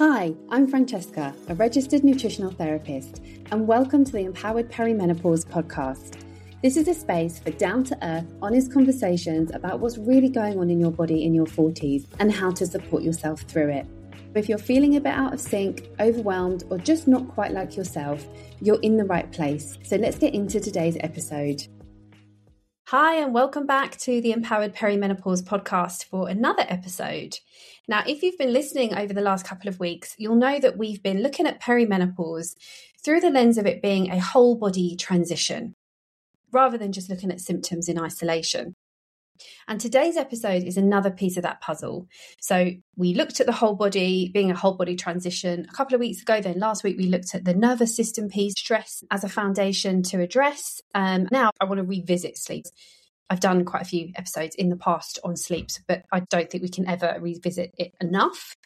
Hi, I'm Francesca, a registered nutritional therapist, and welcome to the Empowered Perimenopause podcast. This is a space for down-to-earth, honest conversations about what's really going on in your body in your 40s and how to support yourself through it. If you're feeling a bit out of sync, overwhelmed, or just not quite like yourself, you're in the right place. So let's get into today's episode. Hi, and welcome back to the Empowered Perimenopause podcast for another episode. Now, if you've been listening over the last couple of weeks, you'll know that we've been looking at perimenopause through the lens of it being a whole body transition, rather than just looking at symptoms in isolation. And today's episode is another piece of that puzzle. So we looked at the whole body being a whole body transition a couple of weeks ago. Then last week we looked at the nervous system piece, stress as a foundation to address. Now I want to revisit sleep. I've done quite a few episodes in the past on sleep, but I don't think we can ever revisit it enough.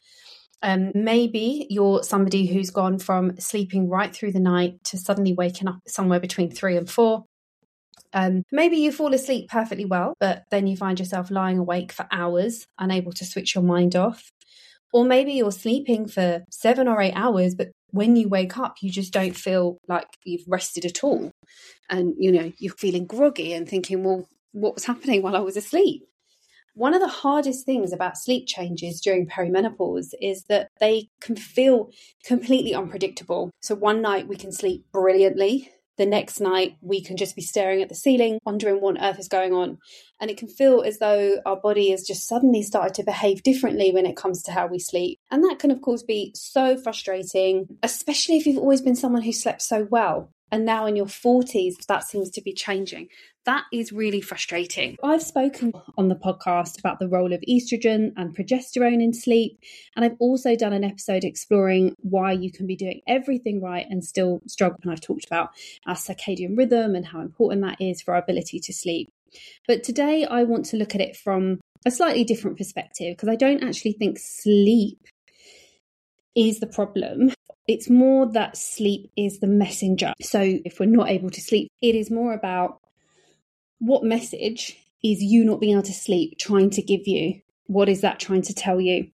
Maybe you're somebody who's gone from sleeping right through the night to suddenly waking up somewhere between 3 and 4. Maybe you fall asleep perfectly well, but then you find yourself lying awake for hours, unable to switch your mind off. Or maybe you're sleeping for 7 or 8 hours, but when you wake up, you just don't feel like you've rested at all. And, you're feeling groggy and thinking, well, what was happening while I was asleep? One of the hardest things about sleep changes during perimenopause is that they can feel completely unpredictable. So one night we can sleep brilliantly. The next night, we can just be staring at the ceiling, wondering what on earth is going on. And it can feel as though our body has just suddenly started to behave differently when it comes to how we sleep. And that can, of course, be so frustrating, especially if you've always been someone who slept so well. And now in your 40s, that seems to be changing. That is really frustrating. I've spoken on the podcast about the role of estrogen and progesterone in sleep. And I've also done an episode exploring why you can be doing everything right and still struggle. And I've talked about our circadian rhythm and how important that is for our ability to sleep. But today I want to look at it from a slightly different perspective, because I don't actually think sleep is the problem. It's more that sleep is the messenger. So if we're not able to sleep, it is more about what message is you not being able to sleep trying to give you? What is that trying to tell you?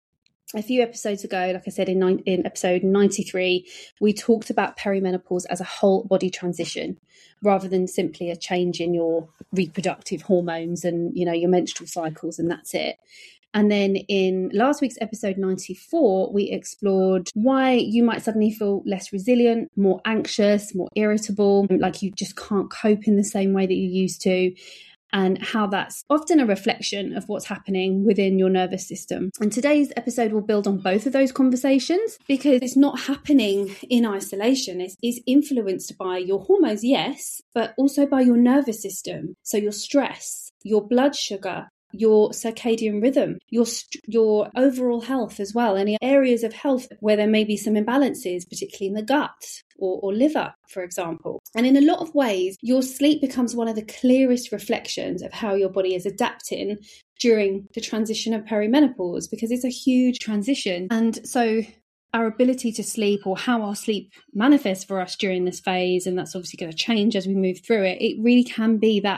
A few episodes ago, like I said, in episode 93, we talked about perimenopause as a whole body transition rather than simply a change in your reproductive hormones and, your menstrual cycles, and that's it. And then in last week's episode 94, we explored why you might suddenly feel less resilient, more anxious, more irritable, like you just can't cope in the same way that you used to, and how that's often a reflection of what's happening within your nervous system. And today's episode will build on both of those conversations, because it's not happening in isolation. It's influenced by your hormones, yes, but also by your nervous system. So your stress, your blood sugar, your circadian rhythm, your overall health as well. Any areas of health where there may be some imbalances, particularly in the gut or liver, for example. And in a lot of ways, your sleep becomes one of the clearest reflections of how your body is adapting during the transition of perimenopause, because it's a huge transition. And so our ability to sleep, or how our sleep manifests for us during this phase, and that's obviously going to change as we move through it, it really can be that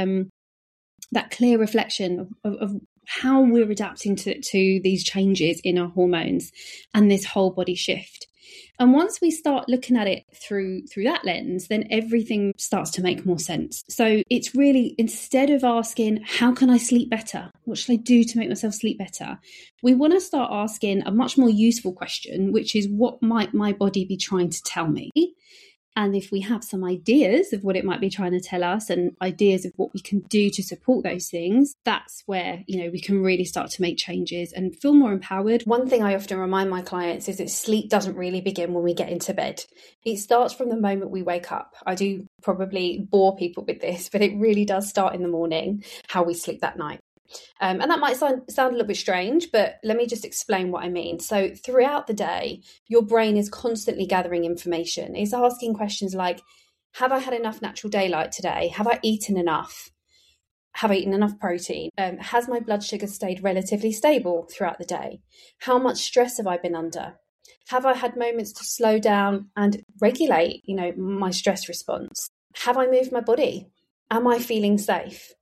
clear reflection of how we're adapting to these changes in our hormones and this whole body shift. And once we start looking at it through that lens, then everything starts to make more sense. So it's really, instead of asking, how can I sleep better? What should I do to make myself sleep better? We want to start asking a much more useful question, which is, what might my body be trying to tell me? And if we have some ideas of what it might be trying to tell us and ideas of what we can do to support those things, that's where, we can really start to make changes and feel more empowered. One thing I often remind my clients is that sleep doesn't really begin when we get into bed. It starts from the moment we wake up. I do probably bore people with this, but it really does start in the morning, how we sleep that night. And that might sound a little bit strange, but let me just explain what I mean. So throughout the day, your brain is constantly gathering information. It's asking questions like, have I had enough natural daylight today? Have I eaten enough? Have I eaten enough protein? Has my blood sugar stayed relatively stable throughout the day? How much stress have I been under? Have I had moments to slow down and regulate, my stress response? Have I moved my body? Am I feeling safe?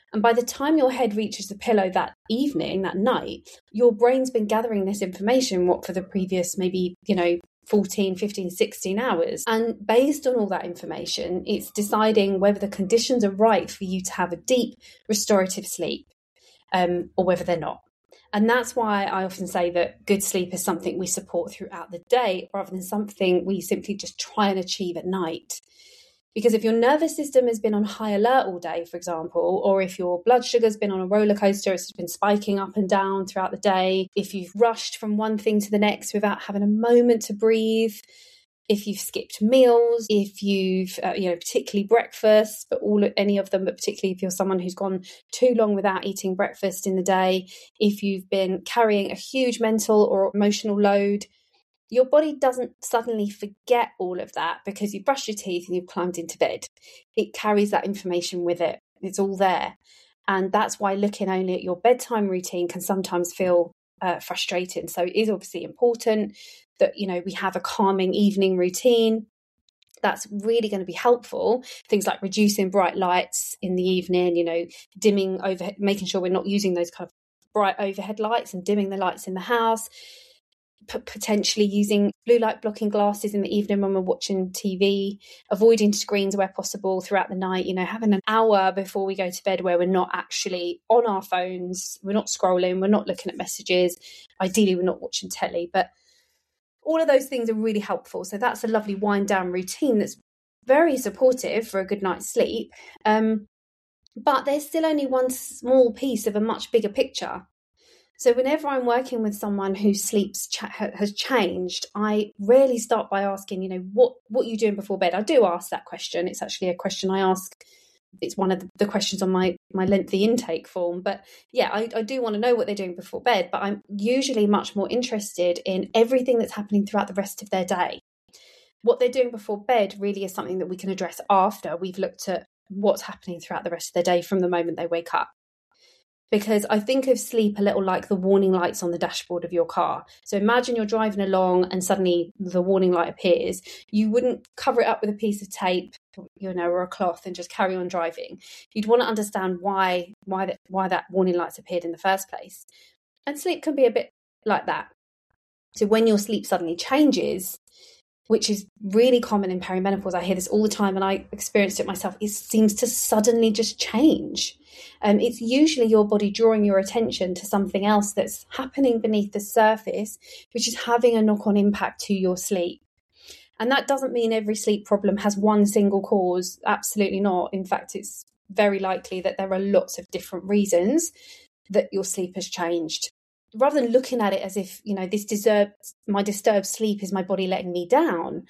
And by the time your head reaches the pillow that evening, that night, your brain's been gathering this information, for the previous maybe, 14, 15, 16 hours. And based on all that information, it's deciding whether the conditions are right for you to have a deep restorative sleep, or whether they're not. And that's why I often say that good sleep is something we support throughout the day rather than something we simply just try and achieve at night. Because if your nervous system has been on high alert all day, for example, or if your blood sugar's been on a roller coaster, it's been spiking up and down throughout the day, if you've rushed from one thing to the next without having a moment to breathe, if you've skipped meals, if you've, particularly breakfast, any of them, but particularly if you're someone who's gone too long without eating breakfast in the day, if you've been carrying a huge mental or emotional load, your body doesn't suddenly forget all of that because you brushed your teeth and you've climbed into bed. It carries that information with it. It's all there. And that's why looking only at your bedtime routine can sometimes feel frustrating. So it is obviously important that, we have a calming evening routine. That's really going to be helpful. Things like reducing bright lights in the evening, dimming overhead, making sure we're not using those kind of bright overhead lights and dimming the lights in the house. Potentially using blue light blocking glasses in the evening when we're watching TV, avoiding screens where possible throughout the night, having an hour before we go to bed where we're not actually on our phones, we're not scrolling, we're not looking at messages, ideally we're not watching telly, but all of those things are really helpful. So that's a lovely wind down routine that's very supportive for a good night's sleep. But there's still only one small piece of a much bigger picture. So whenever I'm working with someone whose sleep has changed, I rarely start by asking, what are you doing before bed? I do ask that question. It's actually a question I ask. It's one of the questions on my lengthy intake form. But yeah, I do want to know what they're doing before bed, but I'm usually much more interested in everything that's happening throughout the rest of their day. What they're doing before bed really is something that we can address after we've looked at what's happening throughout the rest of their day from the moment they wake up. Because I think of sleep a little like the warning lights on the dashboard of your car. So imagine you're driving along and suddenly the warning light appears. You wouldn't cover it up with a piece of tape, or a cloth and just carry on driving. You'd want to understand why that warning light's appeared in the first place. And sleep can be a bit like that. So when your sleep suddenly changes, which is really common in perimenopause, I hear this all the time and I experienced it myself, it seems to suddenly just change. It's usually your body drawing your attention to something else that's happening beneath the surface, which is having a knock-on impact to your sleep. And that doesn't mean every sleep problem has one single cause. Absolutely not. In fact, it's very likely that there are lots of different reasons that your sleep has changed. Rather than looking at it as if, my disturbed sleep is my body letting me down.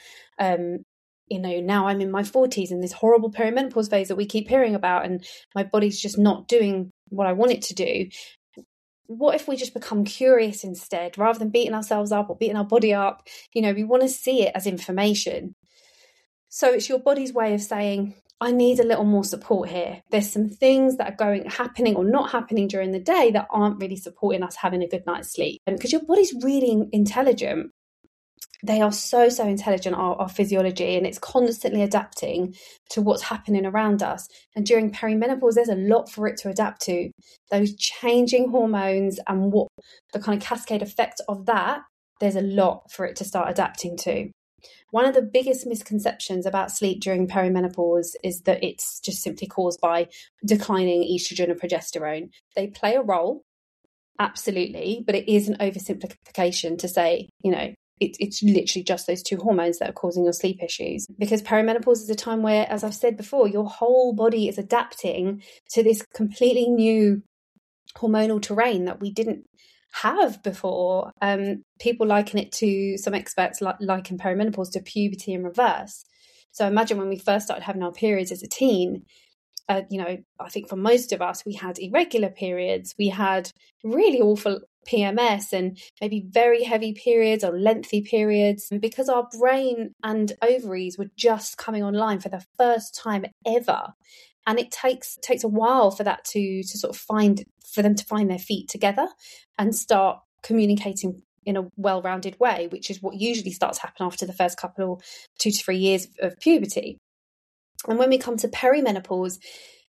Now I'm in my 40s and this horrible perimenopause phase that we keep hearing about and my body's just not doing what I want it to do. What if we just become curious instead, rather than beating ourselves up or beating our body up? We want to see it as information. So it's your body's way of saying, I need a little more support here. There's some things that are happening or not happening during the day that aren't really supporting us having a good night's sleep. And because your body's really intelligent, they are so intelligent, our physiology, and it's constantly adapting to what's happening around us. And during perimenopause, there's a lot for it to adapt to. Those changing hormones and what the kind of cascade effect of that, there's a lot for it to start adapting to. One of the biggest misconceptions about sleep during perimenopause is that it's just simply caused by declining estrogen and progesterone. They play a role, absolutely, but it is an oversimplification to say, it's literally just those two hormones that are causing your sleep issues. Because perimenopause is a time where, as I've said before, your whole body is adapting to this completely new hormonal terrain that we didn't have before. People liken it to, some experts liken perimenopause to puberty in reverse. So imagine when we first started having our periods as a teen, I think for most of us, we had irregular periods, we had really awful PMS and maybe very heavy periods or lengthy periods. And because our brain and ovaries were just coming online for the first time ever, and it takes a while for that to sort of for them to find their feet together and start communicating in a well-rounded way, which is what usually starts to happen after the first 2 to 3 years of puberty. And when we come to perimenopause,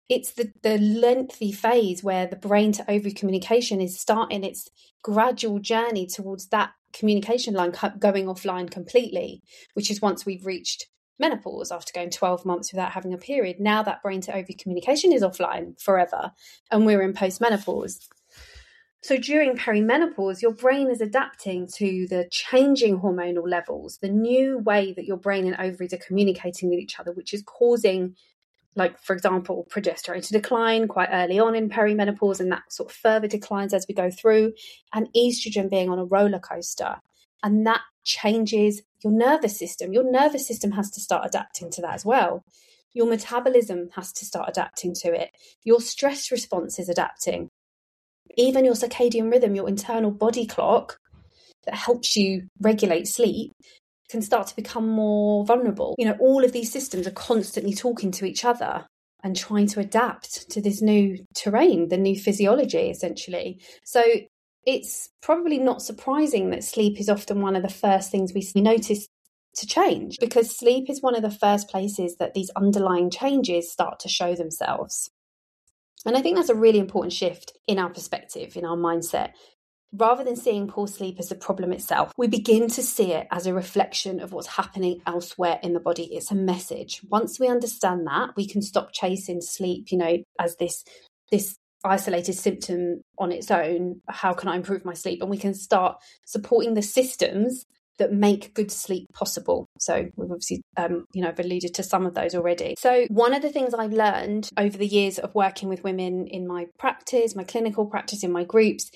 it's the lengthy phase where the brain to ovary communication is starting its gradual journey towards that communication line going offline completely, which is once we've reached menopause after going 12 months without having a period. Now that brain to ovary communication is offline forever and we're in postmenopause. So during perimenopause, your brain is adapting to the changing hormonal levels, the new way that your brain and ovaries are communicating with each other, which is causing, like, for example, progesterone to decline quite early on in perimenopause, and that sort of further declines as we go through, and estrogen being on a roller coaster. And that changes your nervous system. Your nervous system has to start adapting to that as well. Your metabolism has to start adapting to it. Your stress response is adapting. Even your circadian rhythm, your internal body clock that helps you regulate sleep, can start to become more vulnerable. You know, all of these systems are constantly talking to each other and trying to adapt to this new terrain, the new physiology, essentially. So it's probably not surprising that sleep is often one of the first things we notice to change, because sleep is one of the first places that these underlying changes start to show themselves. And I think that's a really important shift in our perspective, in our mindset. Rather than seeing poor sleep as the problem itself, we begin to see it as a reflection of what's happening elsewhere in the body. It's a message. Once we understand that, we can stop chasing sleep, as this isolated symptom on its own. How can I improve my sleep? And we can start supporting the systems that make good sleep possible. So we've obviously, I've alluded to some of those already. So one of the things I've learned over the years of working with women in my practice, my clinical practice, in my groups,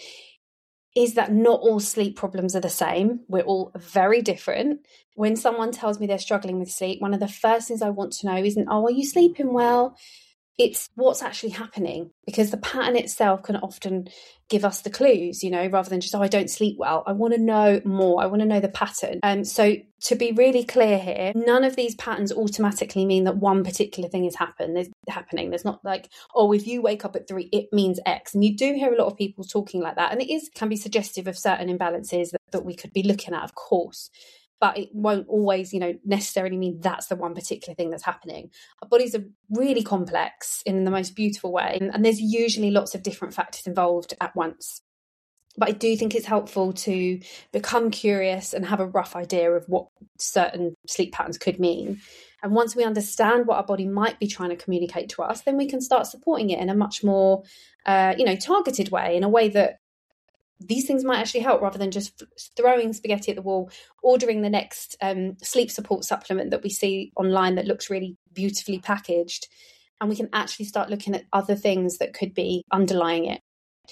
is that not all sleep problems are the same. We're all very different. When someone tells me they're struggling with sleep, one of the first things I want to know isn't, are you sleeping well? It's what's actually happening, because the pattern itself can often give us the clues, rather than just, I don't sleep well. I want to know more. I want to know the pattern. So to be really clear here, none of these patterns automatically mean that one particular thing is happening. There's not like, if you wake up at 3, it means X. And you do hear a lot of people talking like that. And it can be suggestive of certain imbalances that we could be looking at, of course. But it won't always, necessarily mean that's the one particular thing that's happening. Our bodies are really complex in the most beautiful way. And there's usually lots of different factors involved at once. But I do think it's helpful to become curious and have a rough idea of what certain sleep patterns could mean. And once we understand what our body might be trying to communicate to us, then we can start supporting it in a much more, targeted way, in a way that these things might actually help, rather than just throwing spaghetti at the wall, ordering the next sleep support supplement that we see online that looks really beautifully packaged. And we can actually start looking at other things that could be underlying it.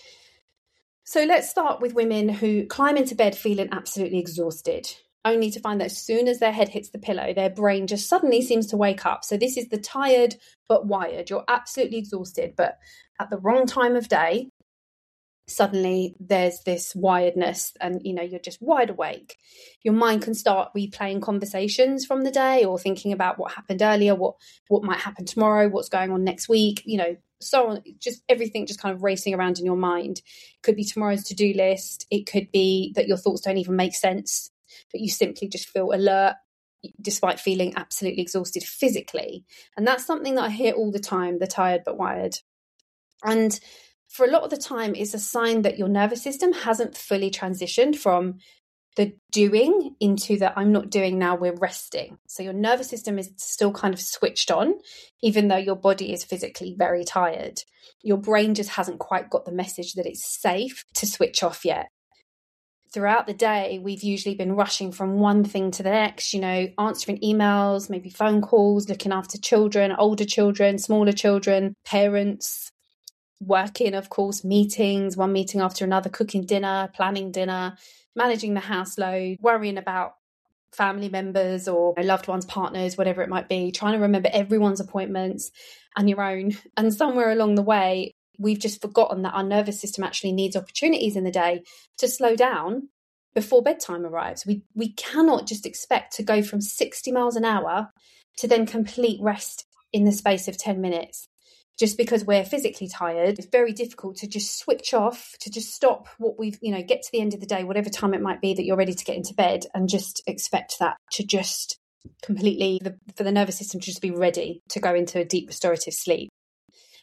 So let's start with women who climb into bed feeling absolutely exhausted, only to find that as soon as their head hits the pillow, their brain just suddenly seems to wake up. So this is the tired but wired. You're absolutely exhausted, but at the wrong time of day, suddenly there's this wiredness, and you're just wide awake. Your mind can start replaying conversations from the day, or thinking about what happened earlier, what might happen tomorrow, what's going on next week, so on. Just everything just kind of racing around in your mind. It could be tomorrow's to-do list. It could be that your thoughts don't even make sense, but you simply just feel alert despite feeling absolutely exhausted physically. And that's something that I hear all the time, the tired but wired. And for a lot of the time, it's a sign that your nervous system hasn't fully transitioned from the doing into the I'm not doing now, we're resting. So your nervous system is still kind of switched on, even though your body is physically very tired. Your brain just hasn't quite got the message that it's safe to switch off yet. Throughout the day, we've usually been rushing from one thing to the next, answering emails, maybe phone calls, looking after children, older children, smaller children, parents, working, of course, meetings, one meeting after another, cooking dinner, planning dinner, managing the house load, worrying about family members or loved ones, partners, whatever it might be, trying to remember everyone's appointments and your own. And somewhere along the way, we've just forgotten that our nervous system actually needs opportunities in the day to slow down before bedtime arrives. We cannot just expect to go from 60 miles an hour to then complete rest in the space of 10 minutes. Just because we're physically tired, it's very difficult to just switch off, to just stop what we've, get to the end of the day, whatever time it might be that you're ready to get into bed, and just expect that to just completely, for the nervous system to just be ready to go into a deep restorative sleep.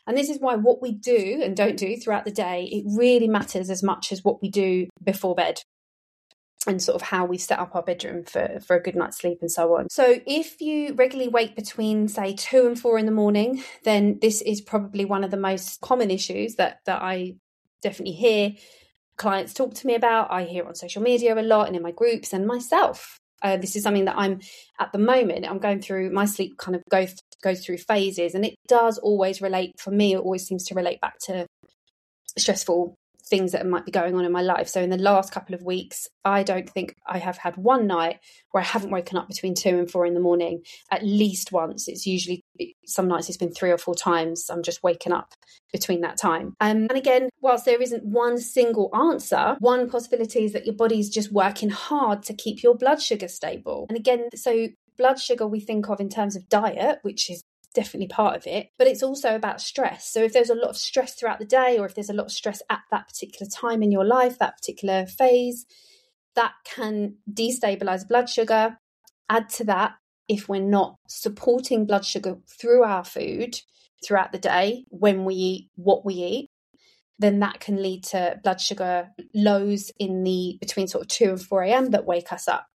And this is why what we do and don't do throughout the day, it really matters as much as what we do before bed, and sort of how we set up our bedroom for a good night's sleep and so on. So if you regularly wake between, say, 2 and 4 in the morning, then this is probably one of the most common issues that I definitely hear clients talk to me about. I hear it on social media a lot and in my groups and myself. This is something that I'm at the moment, I'm going through. My sleep kind of goes through phases, and it does always relate, for me, it always seems to relate back to stressful things that might be going on in my life. So in the last couple of weeks, I don't think I have had one night where I haven't woken up between 2 and 4 in the morning at least once. It's usually, some nights it's been 3 or 4 times. I'm just waking up between that time. And again, whilst there isn't one single answer, one possibility is that your body's just working hard to keep your blood sugar stable. And again, so blood sugar we think of in terms of diet, which is definitely part of it, but it's also about stress. So if there's a lot of stress throughout the day, or if there's a lot of stress at that particular time in your life, that particular phase, that can destabilize blood sugar. Add to that, if we're not supporting blood sugar through our food throughout the day, when we eat what we eat, then that can lead to blood sugar lows in the between sort of 2 and 4 a.m. that wake us up.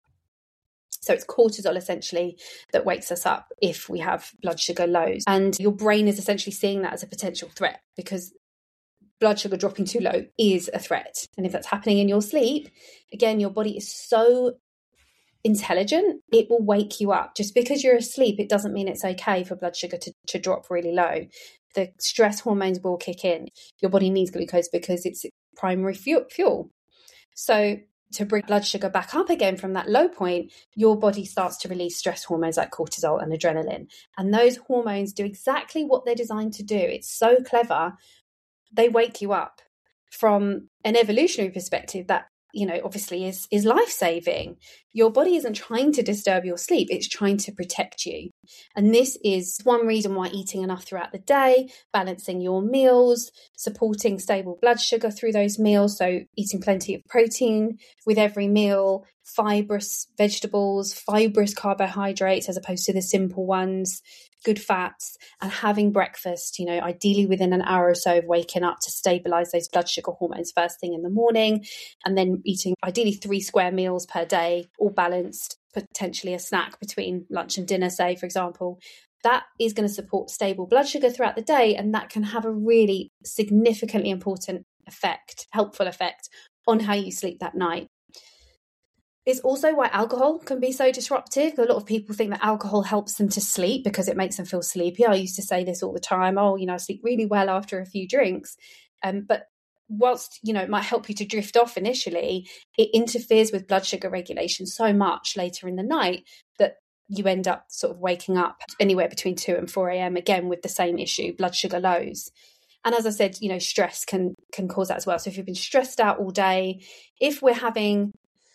So it's cortisol essentially that wakes us up if we have blood sugar lows. And your brain is essentially seeing that as a potential threat, because blood sugar dropping too low is a threat. And if that's happening in your sleep, again, your body is so intelligent, it will wake you up. Just because you're asleep, it doesn't mean it's okay for blood sugar to drop really low. The stress hormones will kick in. Your body needs glucose because it's primary fuel. So to bring blood sugar back up again from that low point, your body starts to release stress hormones like cortisol and adrenaline. And those hormones do exactly what they're designed to do. It's so clever. They wake you up. From an evolutionary perspective, that, you know, obviously is life-saving. Your body isn't trying to disturb your sleep, it's trying to protect you. And this is one reason why eating enough throughout the day, balancing your meals, supporting stable blood sugar through those meals, so eating plenty of protein with every meal, fibrous vegetables, fibrous carbohydrates as opposed to the simple ones, good fats, and having breakfast, you know, ideally within an hour or so of waking up to stabilize those blood sugar hormones first thing in the morning, and then eating ideally 3 square meals per day, all balanced, potentially a snack between lunch and dinner, say, for example. That is going to support stable blood sugar throughout the day, and that can have a really significantly important effect, helpful effect on how you sleep that night. It's also why alcohol can be so disruptive. A lot of people think that alcohol helps them to sleep because it makes them feel sleepy. I used to say this all the time. Oh, you know, I sleep really well after a few drinks. But whilst, you know, it might help you to drift off initially, it interferes with blood sugar regulation so much later in the night that you end up sort of waking up anywhere between 2 and 4 a.m. again with the same issue, blood sugar lows. And as I said, you know, stress can cause that as well. So if you've been stressed out all day, if we're having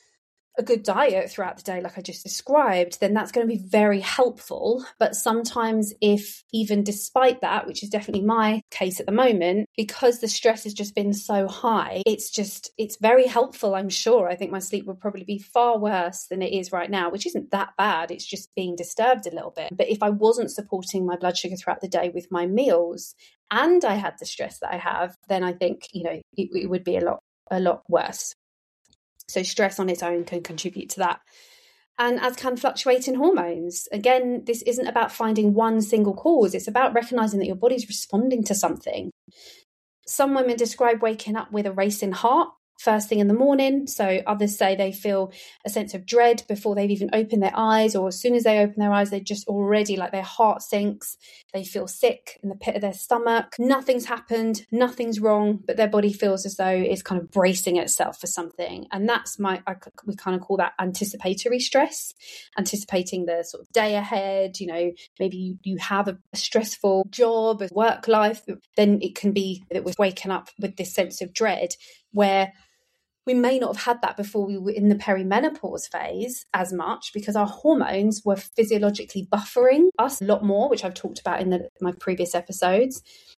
a good diet throughout the day, like I just described, then that's going to be very helpful. But sometimes, if even despite that, which is definitely my case at the moment, because the stress has just been so high, it's very helpful, I'm sure. I think my sleep would probably be far worse than it is right now, which isn't that bad. It's just being disturbed a little bit. But if I wasn't supporting my blood sugar throughout the day with my meals, and I had the stress that I have, then I think, you know, it would be a lot worse. So stress on its own can contribute to that. And as can fluctuating hormones. Again, this isn't about finding one single cause. It's about recognizing that your body's responding to something. Some women describe waking up with a racing heart first thing in the morning. So others say they feel a sense of dread before they've even opened their eyes, or as soon as they open their eyes, they just already, like, their heart sinks. They feel sick in the pit of their stomach. Nothing's happened, nothing's wrong, but their body feels as though it's kind of bracing itself for something. And that's we kind of call that anticipatory stress, anticipating the sort of day ahead. You know, maybe you have a stressful job, a work life, then it can be that we're waking up with this sense of dread, where we may not have had that before we were in the perimenopause phase as much, because our hormones were physiologically buffering us a lot more, which I've talked about in my previous episodes.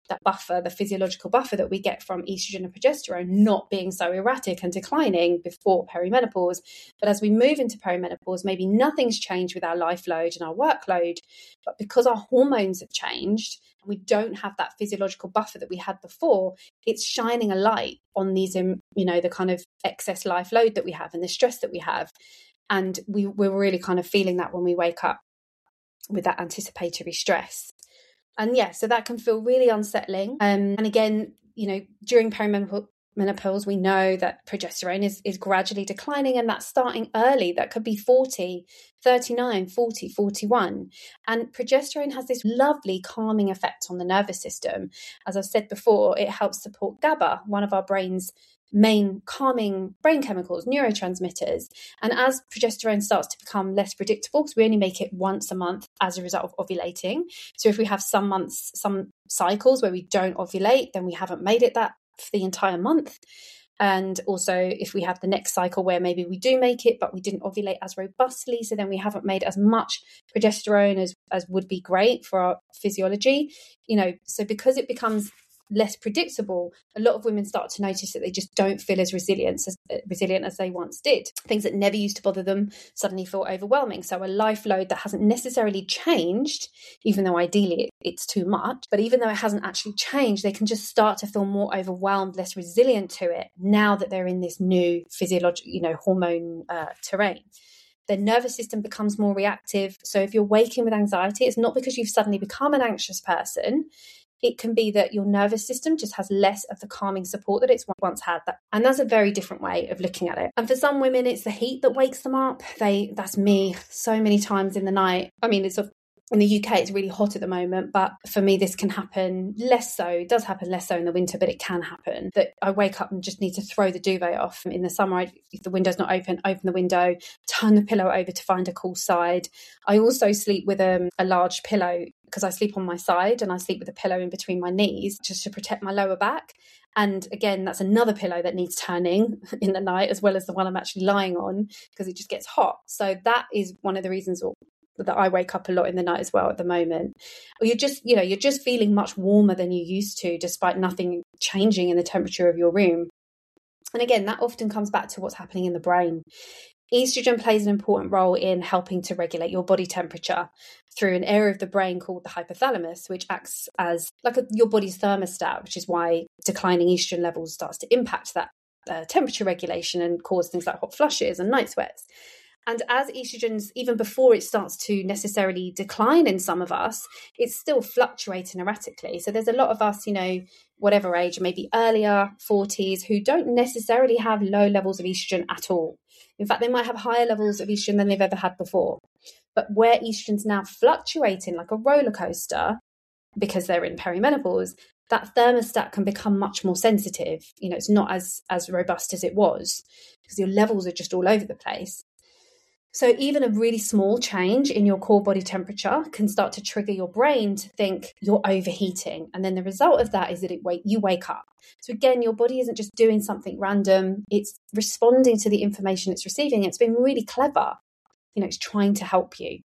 that buffer, the physiological buffer that we get from estrogen and progesterone not being so erratic and declining before perimenopause. But as we move into perimenopause, maybe nothing's changed with our life load and our workload, but because our hormones have changed, we don't have that physiological buffer that we had before, it's shining a light on these, the kind of excess life load that we have and the stress that we have. And we're really kind of feeling that when we wake up with that anticipatory stress. And so that can feel really unsettling. And again, during perimenopause, we know that progesterone is gradually declining, and that's starting early. That could be 40, 39, 40, 41. And progesterone has this lovely calming effect on the nervous system. As I've said before, it helps support GABA, one of our brain's main calming brain chemicals, neurotransmitters. And as progesterone starts to become less predictable, because we only make it once a month as a result of ovulating. So if we have some months, some cycles where we don't ovulate, then we haven't made it that for the entire month. And also if we have the next cycle where maybe we do make it, but we didn't ovulate as robustly, so then we haven't made as much progesterone as would be great for our physiology. So because it becomes less predictable, a lot of women start to notice that they just don't feel as resilient as they once did. Things that never used to bother them suddenly feel overwhelming. So a life load that hasn't necessarily changed, even though ideally it's too much, but even though it hasn't actually changed, they can just start to feel more overwhelmed, less resilient to it now that they're in this new physiological, hormone terrain. Their nervous system becomes more reactive. So if you're waking with anxiety, it's not because you've suddenly become an anxious person. It can be that your nervous system just has less of the calming support that it's once had. And that's a very different way of looking at it. And for some women, it's the heat that wakes them up. That's me so many times in the night. I mean, in the UK, it's really hot at the moment, but for me, this can happen less so. It does happen less so in the winter, but it can happen that I wake up and just need to throw the duvet off. In the summer, if the window's not open the window, turn the pillow over to find a cool side. I also sleep with a large pillow because I sleep on my side, and I sleep with a pillow in between my knees just to protect my lower back. And again, that's another pillow that needs turning in the night, as well as the one I'm actually lying on, because it just gets hot. So that is one of the reasons that I wake up a lot in the night as well at the moment. Or you're just feeling much warmer than you used to, despite nothing changing in the temperature of your room. And again, that often comes back to what's happening in the brain. Estrogen plays an important role in helping to regulate your body temperature through an area of the brain called the hypothalamus, which acts as your body's thermostat, which is why declining estrogen levels starts to impact that temperature regulation and cause things like hot flushes and night sweats. And as estrogens, even before it starts to necessarily decline in some of us, it's still fluctuating erratically. So there's a lot of us, whatever age, maybe earlier 40s, who don't necessarily have low levels of estrogen at all. In fact, they might have higher levels of estrogen than they've ever had before. But where estrogen's now fluctuating like a roller coaster, because they're in perimenopause, that thermostat can become much more sensitive. It's not as robust as it was because your levels are just all over the place. So even a really small change in your core body temperature can start to trigger your brain to think you're overheating. And then the result of that is that you wake up. So again, your body isn't just doing something random. It's responding to the information it's receiving. It's been really clever. It's trying to help you.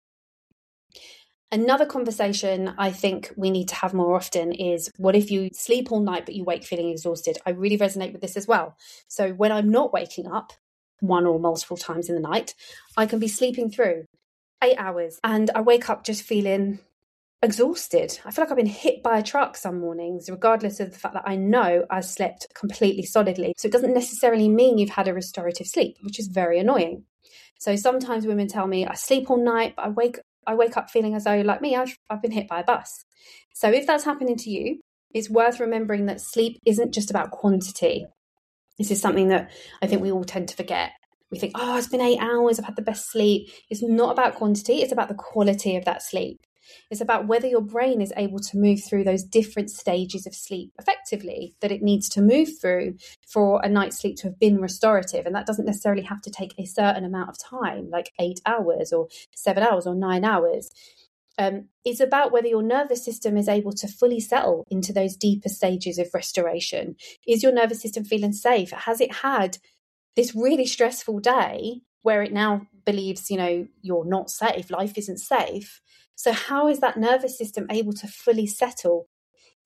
Another conversation I think we need to have more often is, what if you sleep all night but you wake feeling exhausted? I really resonate with this as well. So when I'm not waking up one or multiple times in the night, I can be sleeping through 8 hours and I wake up just feeling exhausted. I feel like I've been hit by a truck some mornings, regardless of the fact that I know I slept completely solidly. So it doesn't necessarily mean you've had a restorative sleep, which is very annoying. So sometimes women tell me I sleep all night, but I wake up feeling as though, like me, I've been hit by a bus. So if that's happening to you, it's worth remembering that sleep isn't just about quantity. This is something that I think we all tend to forget. We think, it's been 8 hours, I've had the best sleep. It's not about quantity, it's about the quality of that sleep. It's about whether your brain is able to move through those different stages of sleep effectively that it needs to move through for a night's sleep to have been restorative. And that doesn't necessarily have to take a certain amount of time, like 8 hours or 7 hours or 9 hours. It's about whether your nervous system is able to fully settle into those deeper stages of restoration. Is your nervous system feeling safe? Has it had this really stressful day where it now believes, you're not safe, life isn't safe? So how is that nervous system able to fully settle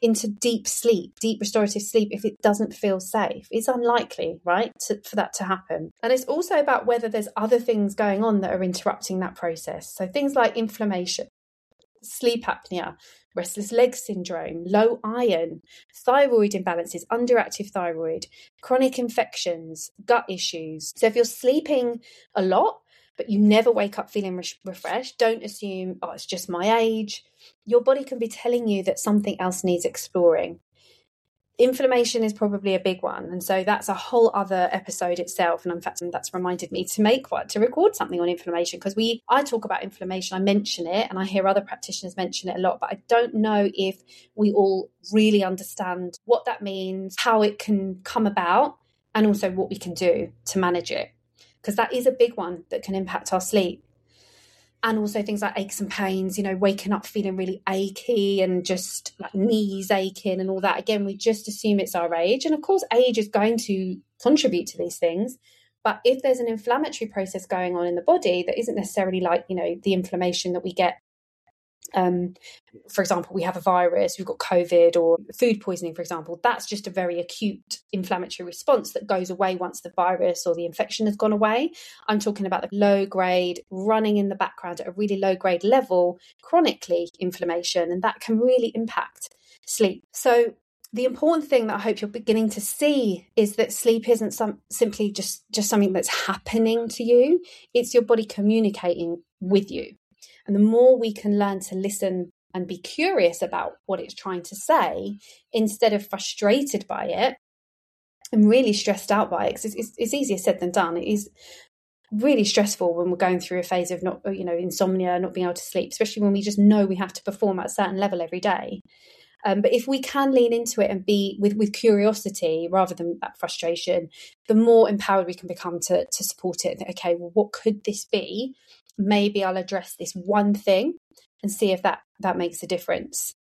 into deep sleep, deep restorative sleep, if it doesn't feel safe? It's unlikely, right, for that to happen. And it's also about whether there's other things going on that are interrupting that process. So things like inflammation, sleep apnea, restless leg syndrome, low iron, thyroid imbalances, underactive thyroid, chronic infections, gut issues. So if you're sleeping a lot, but you never wake up feeling refreshed, don't assume, oh, it's just my age. Your body can be telling you that something else needs exploring. Inflammation is probably a big one. And so that's a whole other episode itself. And in fact, that's reminded me to record something on inflammation, because I talk about inflammation, I mention it, and I hear other practitioners mention it a lot, but I don't know if we all really understand what that means, how it can come about, and also what we can do to manage it, because that is a big one that can impact our sleep. And also things like aches and pains, waking up feeling really achy and just like knees aching and all that. Again, we just assume it's our age. And of course, age is going to contribute to these things. But if there's an inflammatory process going on in the body that isn't necessarily like, the inflammation that we get, for example, we have a virus, we've got COVID or food poisoning, for example, that's just a very acute inflammatory response that goes away once the virus or the infection has gone away. I'm talking about the low grade, running in the background at a really low grade level, chronically inflammation, and that can really impact sleep. So the important thing that I hope you're beginning to see is that sleep isn't simply just something that's happening to you. It's your body communicating with you. And the more we can learn to listen and be curious about what it's trying to say, instead of frustrated by it and really stressed out by it, because it's easier said than done. It is really stressful when we're going through a phase of insomnia, not being able to sleep, especially when we just know we have to perform at a certain level every day. But if we can lean into it and be with curiosity rather than that frustration, the more empowered we can become to support it. Okay, well, what could this be? Maybe I'll address this one thing and see if that makes a difference.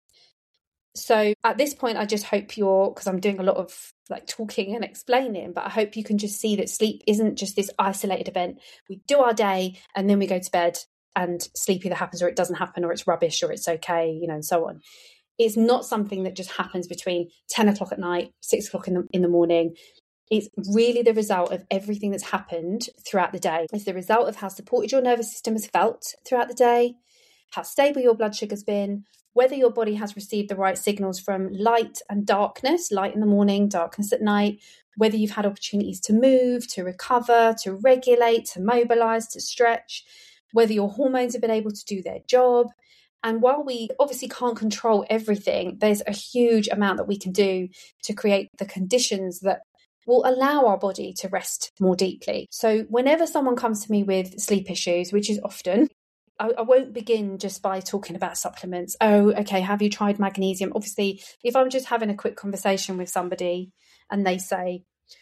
So at this point, I just hope because I'm doing a lot of like talking and explaining, but I hope you can just see that sleep isn't just this isolated event. We do our day and then we go to bed, and sleep either happens or it doesn't happen, or it's rubbish or it's okay, and so on. It's not something that just happens between 10 o'clock at night, 6 o'clock in the morning. It's really the result of everything that's happened throughout the day. It's the result of how supported your nervous system has felt throughout the day, how stable your blood sugar's been, whether your body has received the right signals from light and darkness, light in the morning, darkness at night, whether you've had opportunities to move, to recover, to regulate, to mobilize, to stretch, whether your hormones have been able to do their job. And while we obviously can't control everything, there's a huge amount that we can do to create the conditions that will allow our body to rest more deeply. So whenever someone comes to me with sleep issues, which is often, I won't begin just by talking about supplements. Oh, okay, have you tried magnesium? Obviously, if I'm just having a quick conversation with somebody and they say,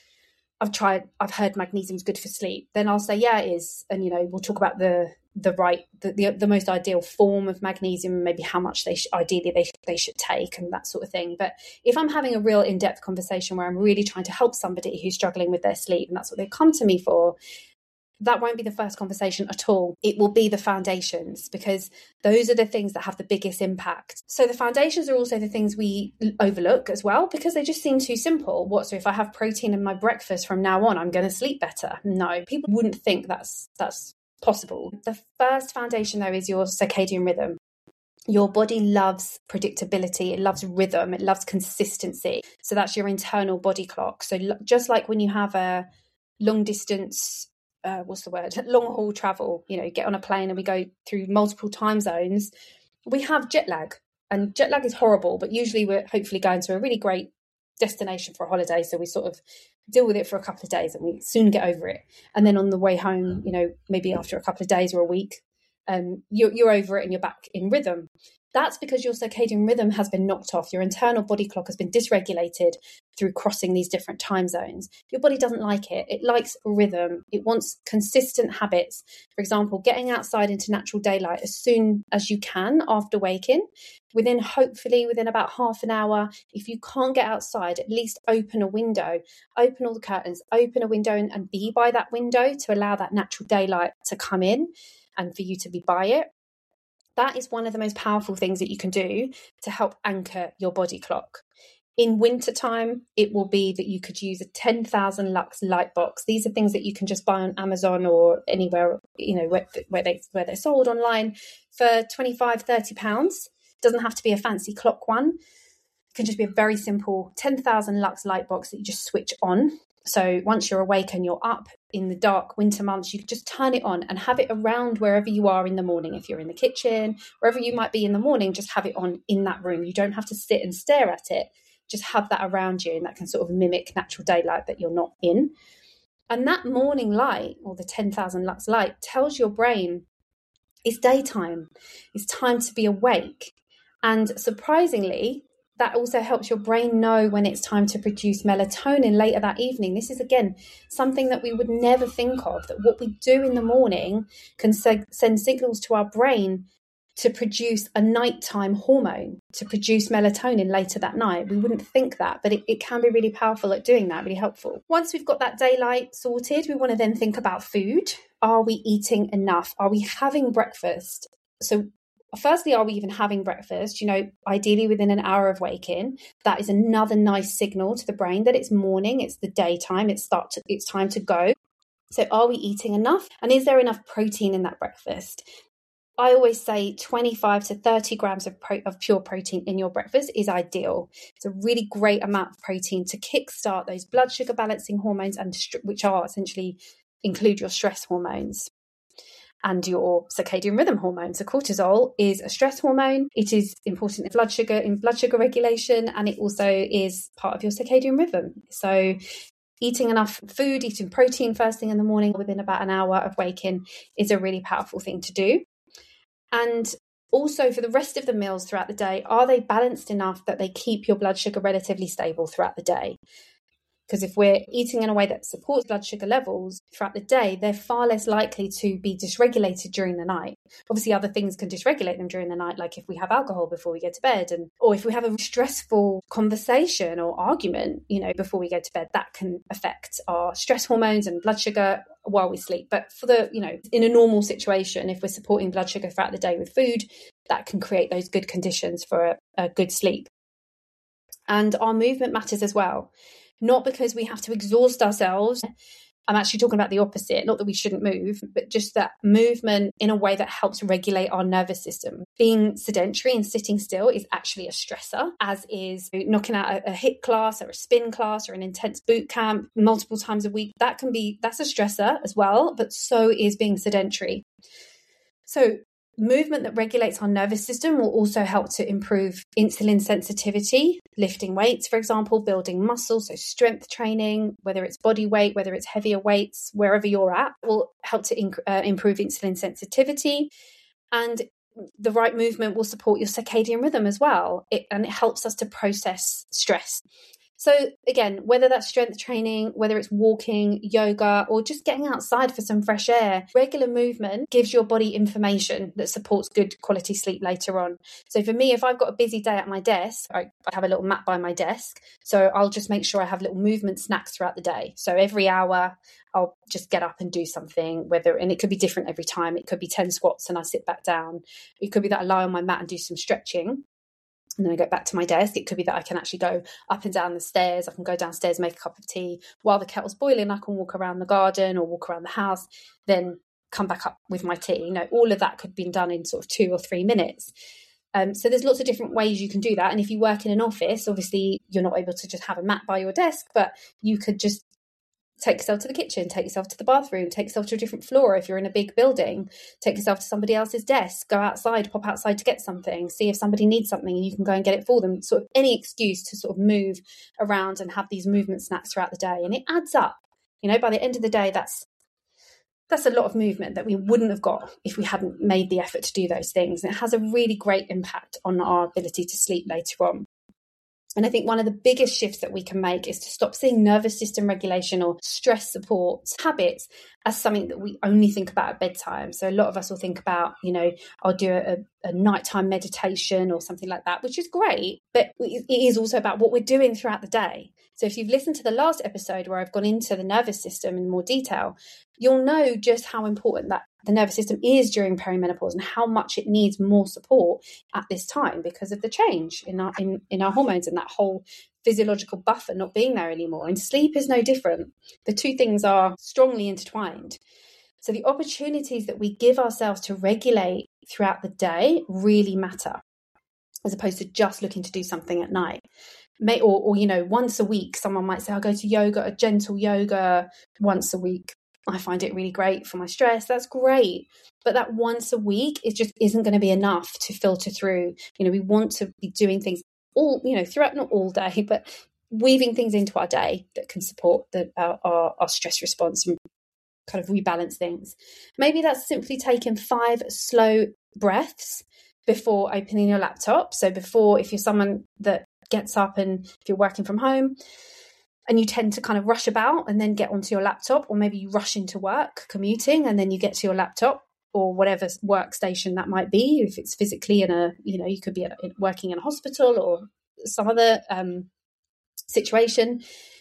I've heard magnesium's good for sleep, then I'll say, yeah, it is. And, we'll talk about the most ideal form of magnesium, and maybe how much they should take and that sort of thing. But if I'm having a real in-depth conversation where I'm really trying to help somebody who's struggling with their sleep, and that's what they come to me for, that won't be the first conversation at all. It will be the foundations, because those are the things that have the biggest impact. So the foundations are also the things we overlook as well, because they just seem too simple. So if I have protein in my breakfast from now on, I'm going to sleep better? No, people wouldn't think that's possible. The first foundation, though, is your circadian rhythm. Your body loves predictability, it loves rhythm, it loves consistency. So that's your internal body clock. So just like when you have a long distance, long haul travel, get on a plane and we go through multiple time zones, we have jet lag. And jet lag is horrible, but usually we're hopefully going to a really great destination for a holiday. So we sort of deal with it for a couple of days and we soon get over it. And then on the way home, maybe after a couple of days or a week, you're over it and you're back in rhythm. That's because your circadian rhythm has been knocked off. Your internal body clock has been dysregulated through crossing these different time zones. Your body doesn't like it. It likes rhythm. It wants consistent habits. For example, getting outside into natural daylight as soon as you can after waking, hopefully within about half an hour. If you can't get outside, at least open a window, open all the curtains, open a window and be by that window to allow that natural daylight to come in and for you to be by it. That is one of the most powerful things that you can do to help anchor your body clock. In wintertime, it will be that you could use a 10,000 lux light box. These are things that you can just buy on Amazon or anywhere, where they're sold online for 25, 30 pounds. It doesn't have to be a fancy clock one. It can just be a very simple 10,000 lux light box that you just switch on. So once you're awake and you're up in the dark winter months, you can just turn it on and have it around wherever you are in the morning. If you're in the kitchen, wherever you might be in the morning, just have it on in that room. You don't have to sit and stare at it. Just have that around you, and that can sort of mimic natural daylight that you're not in. And that morning light, or the 10,000 lux light, tells your brain it's daytime. It's time to be awake. And surprisingly, that also helps your brain know when it's time to produce melatonin later that evening. This is, again, something that we would never think of, that what we do in the morning can send signals to our brain to produce a nighttime hormone, to produce melatonin later that night. We wouldn't think that, but it can be really powerful at doing that, really helpful. Once we've got that daylight sorted, we want to then think about food. Are we eating enough? Are we having breakfast? So firstly, are we even having breakfast? Ideally within an hour of waking. That is another nice signal to the brain that it's morning, it's the daytime, it's time to go. So are we eating enough? And is there enough protein in that breakfast? I always say 25 to 30 grams of pure protein in your breakfast is ideal. It's a really great amount of protein to kickstart those blood sugar balancing hormones, which are essentially include your stress hormones and your circadian rhythm hormone. So cortisol is a stress hormone. It is important in blood sugar regulation, and it also is part of your circadian rhythm. So eating enough food, eating protein first thing in the morning within about an hour of waking is a really powerful thing to do. And also for the rest of the meals throughout the day, are they balanced enough that they keep your blood sugar relatively stable throughout the day? Because if we're eating in a way that supports blood sugar levels throughout the day, they're far less likely to be dysregulated during the night. Obviously, other things can dysregulate them during the night, like if we have alcohol before we go to bed, or if we have a stressful conversation or argument, before we go to bed, that can affect our stress hormones and blood sugar while we sleep. But for in a normal situation, if we're supporting blood sugar throughout the day with food, that can create those good conditions for a good sleep. And our movement matters as well. Not because we have to exhaust ourselves. I'm actually talking about the opposite. Not that we shouldn't move, but just that movement in a way that helps regulate our nervous system. Being sedentary and sitting still is actually a stressor, as is knocking out a HIIT class or a spin class or an intense boot camp multiple times a week. That's a stressor as well, but so is being sedentary. So movement that regulates our nervous system will also help to improve insulin sensitivity, lifting weights, for example, building muscle, so strength training, whether it's body weight, whether it's heavier weights, wherever you're at, will help to improve insulin sensitivity. And the right movement will support your circadian rhythm as well. And it helps us to process stress. So again, whether that's strength training, whether it's walking, yoga, or just getting outside for some fresh air, regular movement gives your body information that supports good quality sleep later on. So for me, if I've got a busy day at my desk, I have a little mat by my desk. So I'll just make sure I have little movement snacks throughout the day. So every hour, I'll just get up and do something, and it could be different every time. It could be 10 squats and I sit back down. It could be that I lie on my mat and do some stretching. And then I go back to my desk. It could be that I can actually go up and down the stairs. I can go downstairs, make a cup of tea. While the kettle's boiling, I can walk around the garden or walk around the house, then come back up with my tea. All of that could be done in sort of 2 or 3 minutes. So there's lots of different ways you can do that. And if you work in an office, obviously you're not able to just have a mat by your desk, but you could just take yourself to the kitchen, take yourself to the bathroom, take yourself to a different floor if you're in a big building, take yourself to somebody else's desk, go outside, pop outside to get something, see if somebody needs something and you can go and get it for them. Sort of any excuse to sort of move around and have these movement snacks throughout the day. And it adds up. By the end of the day, that's a lot of movement that we wouldn't have got if we hadn't made the effort to do those things. And it has a really great impact on our ability to sleep later on. And I think one of the biggest shifts that we can make is to stop seeing nervous system regulation or stress support habits as something that we only think about at bedtime. So a lot of us will think about, I'll do a nighttime meditation or something like that, which is great, but it is also about what we're doing throughout the day. So if you've listened to the last episode where I've gone into the nervous system in more detail, you'll know just how important the nervous system is during perimenopause and how much it needs more support at this time because of the change in our hormones and that whole physiological buffer not being there anymore. And sleep is no different. The two things are strongly intertwined. So the opportunities that we give ourselves to regulate throughout the day really matter, as opposed to just looking to do something at night. Or once a week, someone might say, I'll go to yoga, a gentle yoga once a week. I find it really great for my stress. That's great. But that once a week, it just isn't going to be enough to filter through. We want to be doing things all, throughout, not all day, but weaving things into our day that can support our stress response and kind of rebalance things. Maybe that's simply taking 5 slow breaths before opening your laptop. So if you're someone that gets up and if you're working from home and you tend to kind of rush about and then get onto your laptop, or maybe you rush into work commuting and then you get to your laptop or whatever workstation that might be, if it's physically you could be working in a hospital or some other situation.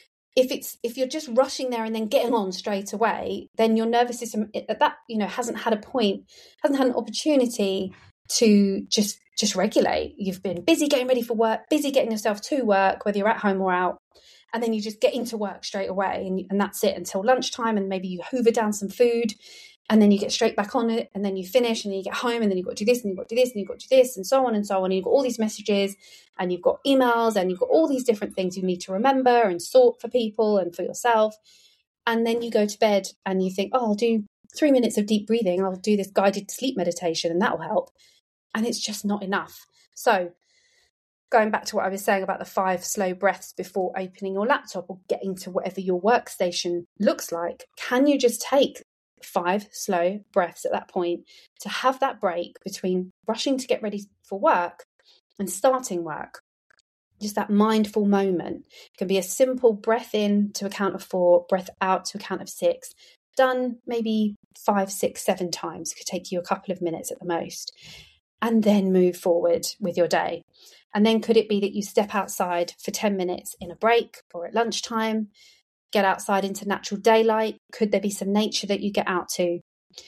If you're just rushing there and then getting on straight away, then your nervous system hasn't had an opportunity to just regulate. You've been busy getting ready for work, busy getting yourself to work, whether you're at home or out, and then you just get into work straight away, and that's it until lunchtime, and maybe you hoover down some food, and then you get straight back on it, and then you finish, and then you get home, and then you've got to do this, and you've got to do this, and you've got to do this, and so on and so on, and you've got all these messages, and you've got emails, and you've got all these different things you need to remember and sort for people and for yourself, and then you go to bed, and you think, I'll do 3 minutes of deep breathing, I'll do this guided sleep meditation, and that will help. And it's just not enough. So going back to what I was saying about the 5 slow breaths before opening your laptop or getting to whatever your workstation looks like, can you just take 5 slow breaths at that point to have that break between rushing to get ready for work and starting work? Just that mindful moment. It can be a simple breath in to a count of 4, breath out to a count of 6. Done maybe 5, 6, 7 times. It could take you a couple of minutes at the most. And then move forward with your day. And then could it be that you step outside for 10 minutes in a break or at lunchtime, get outside into natural daylight? Could there be some nature that you get out to?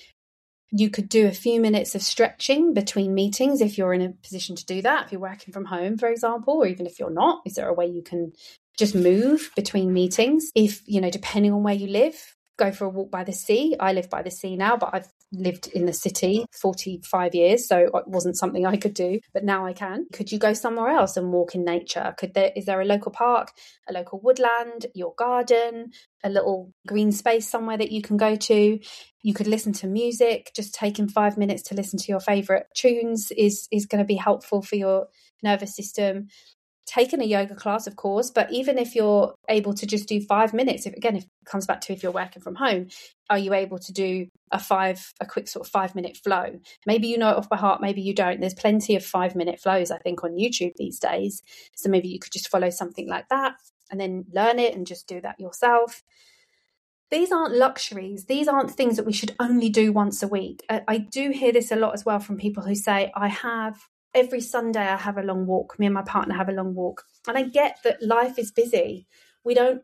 You could do a few minutes of stretching between meetings if you're in a position to do that, if you're working from home, for example, or even if you're not. Is there a way you can just move between meetings? If, depending on where you live, go for a walk by the sea. I live by the sea now, but I've lived in the city 45 years, so it wasn't something I could do, but now I can. Could you go somewhere else and walk in nature? Is there a local park, a local woodland, your garden, a little green space somewhere that you can go to? You could listen to music. Just taking 5 minutes to listen to your favorite tunes is going to be helpful for your nervous system. Taken a yoga class, of course, but even if you're able to just do 5 minutes, if it comes back to if you're working from home, are you able to do a quick sort of 5-minute flow? Maybe you know it off by heart, maybe you don't. There's plenty of 5-minute flows, I think, on YouTube these days. So maybe you could just follow something like that and then learn it and just do that yourself. These aren't luxuries. These aren't things that we should only do once a week. I do hear this a lot as well from people who say, every Sunday I have a long walk. Me and my partner have a long walk. And I get that life is busy. We don't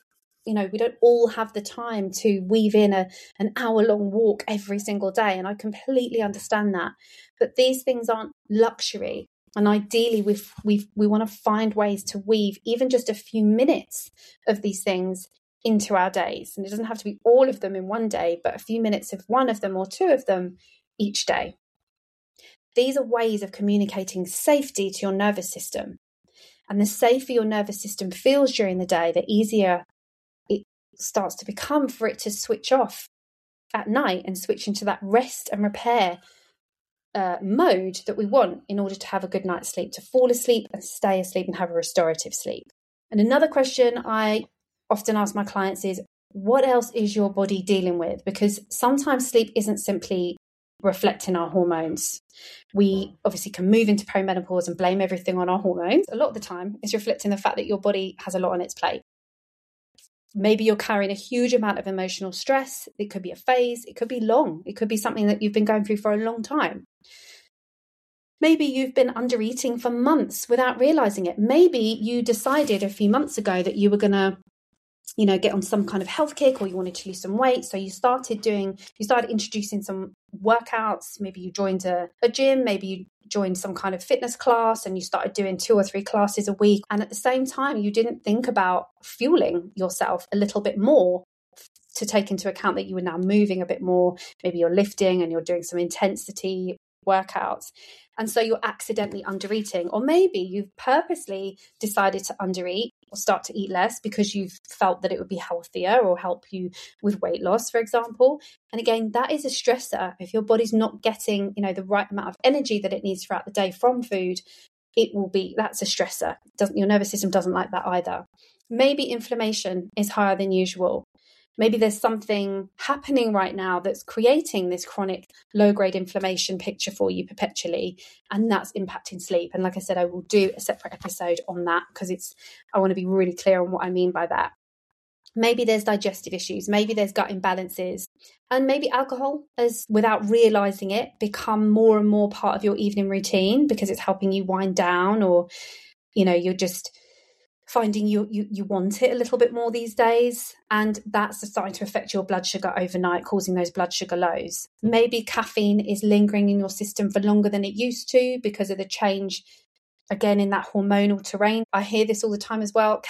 all have the time to weave in an hour-long walk every single day. And I completely understand that. But these things aren't luxury. And ideally, we want to find ways to weave even just a few minutes of these things into our days. And it doesn't have to be all of them in one day, but a few minutes of one of them or 2 of them each day. These are ways of communicating safety to your nervous system. And the safer your nervous system feels during the day, the easier it starts to become for it to switch off at night and switch into that rest and repair mode that we want in order to have a good night's sleep, to fall asleep and stay asleep and have a restorative sleep. And another question I often ask my clients is, what else is your body dealing with? Because sometimes sleep isn't simply reflecting our hormones. We obviously can move into perimenopause and blame everything on our hormones. A lot of the time it's reflecting the fact that your body has a lot on its plate. Maybe you're carrying a huge amount of emotional stress. It could be a phase. It could be long. It could be something that you've been going through for a long time. Maybe you've been under eating for months without realizing it. Maybe you decided a few months ago that you were going to get on some kind of health kick, or you wanted to lose some weight. So you started introducing some workouts. Maybe you joined a gym, maybe you joined some kind of fitness class, and you started doing 2 or 3 classes a week. And at the same time, you didn't think about fueling yourself a little bit more to take into account that you were now moving a bit more. Maybe you're lifting and you're doing some intensity workouts. And so you're accidentally undereating, or maybe you've purposely decided to undereat or start to eat less because you've felt that it would be healthier or help you with weight loss, for example. And again, that is a stressor. If your body's not getting, the right amount of energy that it needs throughout the day from food, that's a stressor. Your nervous system doesn't like that either. Maybe inflammation is higher than usual. Maybe there's something happening right now that's creating this chronic low-grade inflammation picture for you perpetually, and that's impacting sleep. And like I said, I will do a separate episode on that because I want to be really clear on what I mean by that. Maybe there's digestive issues, maybe there's gut imbalances, and maybe alcohol has, without realizing it, become more and more part of your evening routine because it's helping you wind down, or, you're just finding you want it a little bit more these days, and that's starting to affect your blood sugar overnight, causing those blood sugar lows. Maybe caffeine is lingering in your system for longer than it used to because of the change, again, in that hormonal terrain. I hear this all the time as well.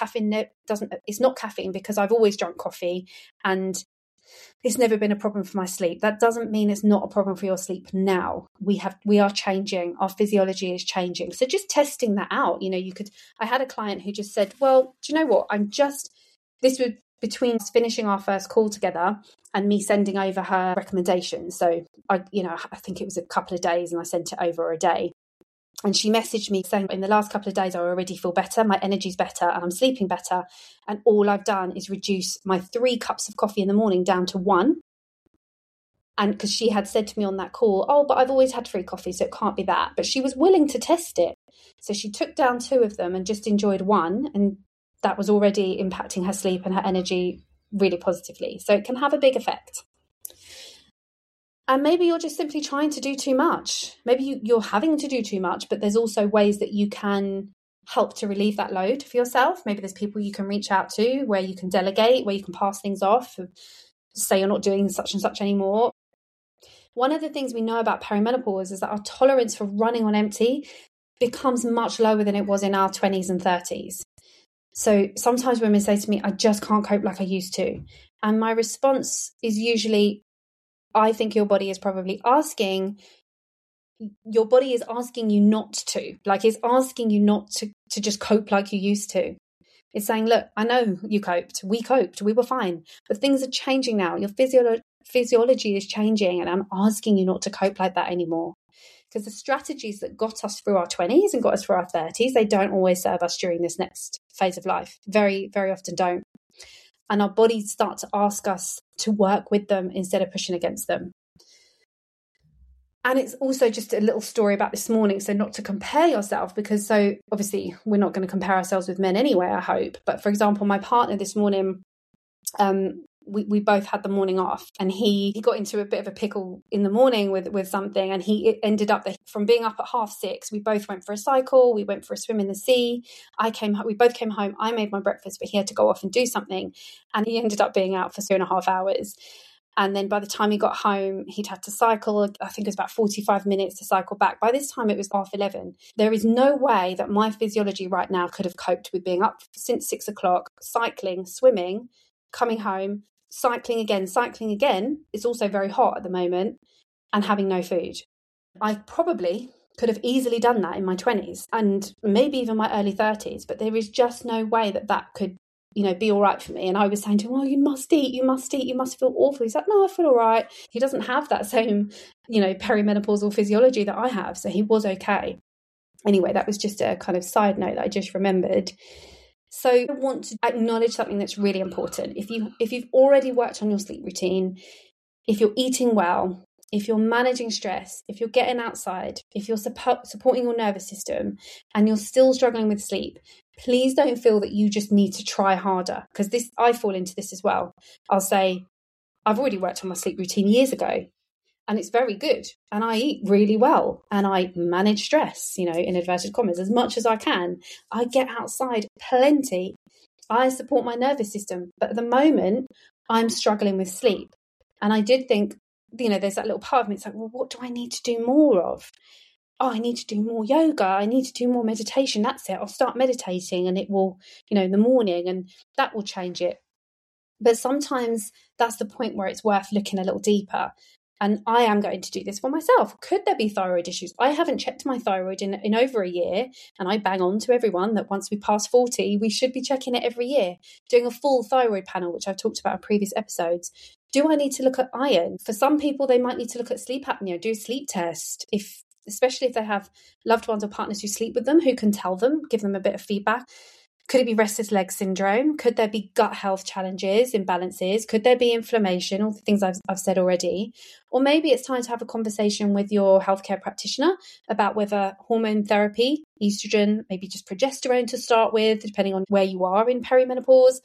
It's not caffeine because I've always drunk coffee and it's never been a problem for my sleep. That doesn't mean it's not a problem for your sleep now. We are changing. Our physiology is changing. So just testing that out. I had a client who just said, well, do you know what? This was between finishing our first call together and me sending over her recommendations. So I think it was a couple of days and I sent it over a day. And she messaged me saying, in the last couple of days, I already feel better. My energy's better and I'm sleeping better. And all I've done is reduce my 3 cups of coffee in the morning down to 1. And because she had said to me on that call, oh, but I've always had 3 coffees, so it can't be that. But she was willing to test it. So she took down 2 of them and just enjoyed 1. And that was already impacting her sleep and her energy really positively. So it can have a big effect. And maybe you're just simply trying to do too much. Maybe you're having to do too much, but there's also ways that you can help to relieve that load for yourself. Maybe there's people you can reach out to where you can delegate, where you can pass things off, say you're not doing such and such anymore. One of the things we know about perimenopause is that our tolerance for running on empty becomes much lower than it was in our 20s and 30s. So sometimes women say to me, I just can't cope like I used to. And my response is usually, I think your body is probably asking you not to. Like, it's asking you not to just cope like you used to. It's saying, look, I know you coped. We coped. We were fine. But things are changing now. Your physiology is changing, and I'm asking you not to cope like that anymore. Because the strategies that got us through our 20s and got us through our 30s, they don't always serve us during this next phase of life. Very, very often don't. And our bodies start to ask us to work with them instead of pushing against them. And it's also just a little story about this morning. So not to compare yourself, because so obviously we're not going to compare ourselves with men anyway, I hope. But for example, my partner this morning, we both had the morning off, and he got into a bit of a pickle in the morning with something, and he ended up from being up at 6:30. We both went for a cycle, we went for a swim in the sea. We both came home. I made my breakfast, but he had to go off and do something, and he ended up being out for 2.5 hours. And then by the time he got home, he'd had to cycle. I think it was about 45 minutes to cycle back. By this time, it was 11:30. There is no way that my physiology right now could have coped with being up since 6 o'clock, cycling, swimming, coming home, cycling again. It's also very hot at the moment, and having no food. I probably could have easily done that in my 20s and maybe even my early 30s, but there is just no way that could, be all right for me. And I was saying to him, oh, you must eat, you must feel awful. He's like, no, I feel all right. He doesn't have that same, perimenopausal physiology that I have. So he was okay. Anyway, that was just a kind of side note that I just remembered. So I want to acknowledge something that's really important. If you've already worked on your sleep routine, if you're eating well, if you're managing stress, if you're getting outside, if you're supporting your nervous system and you're still struggling with sleep, please don't feel that you just need to try harder, because I fall into this as well. I'll say, I've already worked on my sleep routine years ago, and it's very good, and I eat really well, and I manage stress, in inverted commas, as much as I can. I get outside plenty. I support my nervous system. But at the moment, I'm struggling with sleep. And I did think, there's that little part of me. It's like, well, what do I need to do more of? Oh, I need to do more yoga. I need to do more meditation. That's it. I'll start meditating and it will, in the morning, and that will change it. But sometimes that's the point where it's worth looking a little deeper. And I am going to do this for myself. Could there be thyroid issues? I haven't checked my thyroid in over a year. And I bang on to everyone that once we pass 40, we should be checking it every year, doing a full thyroid panel, which I've talked about in previous episodes. Do I need to look at iron? For some people, they might need to look at sleep apnea, do a sleep test, especially if they have loved ones or partners who sleep with them, who can tell them, give them a bit of feedback. Could it be restless leg syndrome? Could there be gut health challenges, imbalances? Could there be inflammation? All the things I've said already. Or maybe it's time to have a conversation with your healthcare practitioner about whether hormone therapy, estrogen, maybe just progesterone to start with, depending on where you are in perimenopause,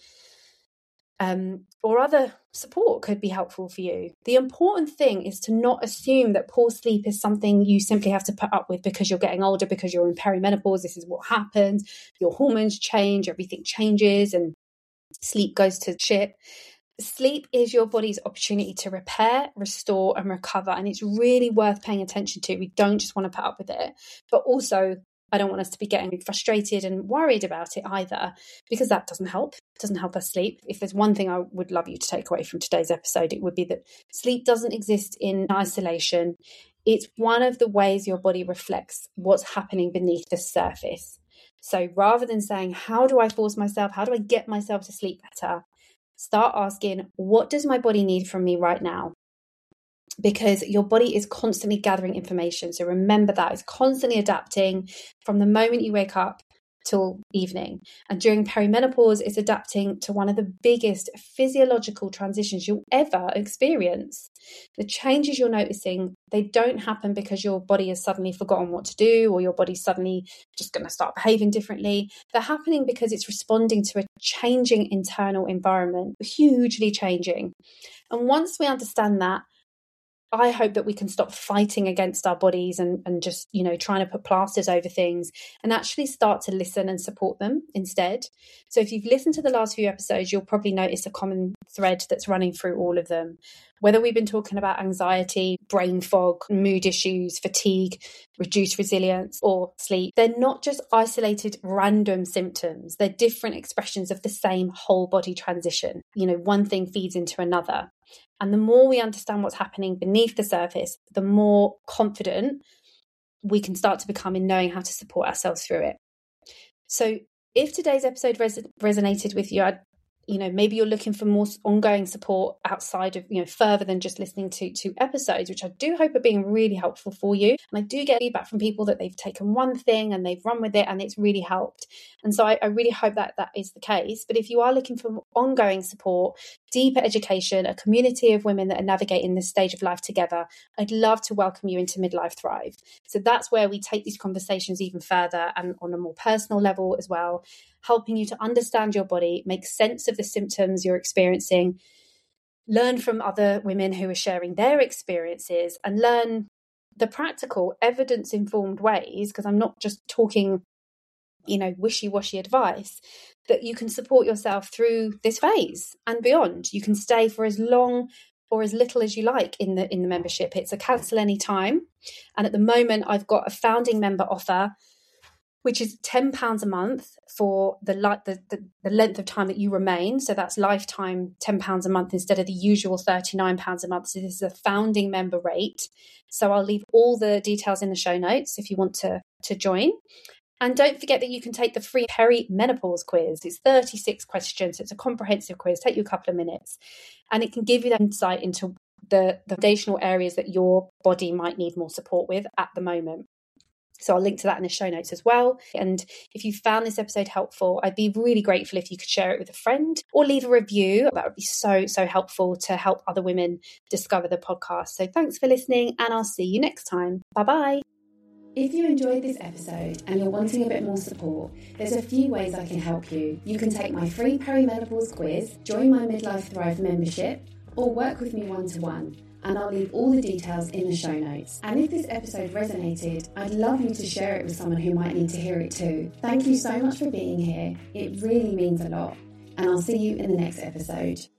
or other support could be helpful for you. The important thing is to not assume that poor sleep is something you simply have to put up with because you're getting older, because you're in perimenopause. This is what happens. Your hormones change, everything changes, and sleep goes to shit. Sleep is your body's opportunity to repair, restore, and recover. And it's really worth paying attention to. We don't just want to put up with it, but also I don't want us to be getting frustrated and worried about it either, because that doesn't help. It doesn't help us sleep. If there's one thing I would love you to take away from today's episode, it would be that sleep doesn't exist in isolation. It's one of the ways your body reflects what's happening beneath the surface. So rather than saying, how do I force myself? How do I get myself to sleep better? Start asking, what does my body need from me right now? Because your body is constantly gathering information. So remember that it's constantly adapting from the moment you wake up till evening. And during perimenopause, it's adapting to one of the biggest physiological transitions you'll ever experience. The changes you're noticing, they don't happen because your body has suddenly forgotten what to do, or your body's suddenly just going to start behaving differently. They're happening because it's responding to a changing internal environment, hugely changing. And once we understand that, I hope that we can stop fighting against our bodies and just, trying to put plasters over things, and actually start to listen and support them instead. So if you've listened to the last few episodes, you'll probably notice a common thread that's running through all of them. Whether we've been talking about anxiety, brain fog, mood issues, fatigue, reduced resilience, or sleep, they're not just isolated random symptoms. They're different expressions of the same whole body transition. One thing feeds into another. And the more we understand what's happening beneath the surface, the more confident we can start to become in knowing how to support ourselves through it. So if today's episode resonated with you, maybe you're looking for more ongoing support outside of, further than just listening to 2 episodes, which I do hope are being really helpful for you. And I do get feedback from people that they've taken one thing and they've run with it and it's really helped. And so I really hope that is the case. But if you are looking for ongoing support, deeper education, a community of women that are navigating this stage of life together, I'd love to welcome you into Midlife Thrive. So that's where we take these conversations even further and on a more personal level as well, helping you to understand your body, make sense of the symptoms you're experiencing, learn from other women who are sharing their experiences, and learn the practical, evidence-informed ways, because I'm not just talking, wishy-washy advice, that you can support yourself through this phase and beyond. You can stay for as long or as little as you like in the membership. It's a cancel any time. And at the moment, I've got a founding member offer, which is £10 a month for the length of time that you remain. So that's lifetime £10 a month instead of the usual £39 a month. So this is a founding member rate. So I'll leave all the details in the show notes if you want to join. And don't forget that you can take the free perimenopause quiz. It's 36 questions. It's a comprehensive quiz. Take you a couple of minutes. And it can give you that insight into the foundational areas that your body might need more support with at the moment. So I'll link to that in the show notes as well. And if you found this episode helpful, I'd be really grateful if you could share it with a friend or leave a review. That would be so helpful to help other women discover the podcast. So thanks for listening, and I'll see you next time. Bye-bye. If you enjoyed this episode and you're wanting a bit more support, there's a few ways I can help you. You can take my free perimenopause quiz, join my Midlife Thrive membership, or work with me one-to-one. And I'll leave all the details in the show notes. And if this episode resonated, I'd love you to share it with someone who might need to hear it too. Thank you so much for being here. It really means a lot. and I'll see you in the next episode.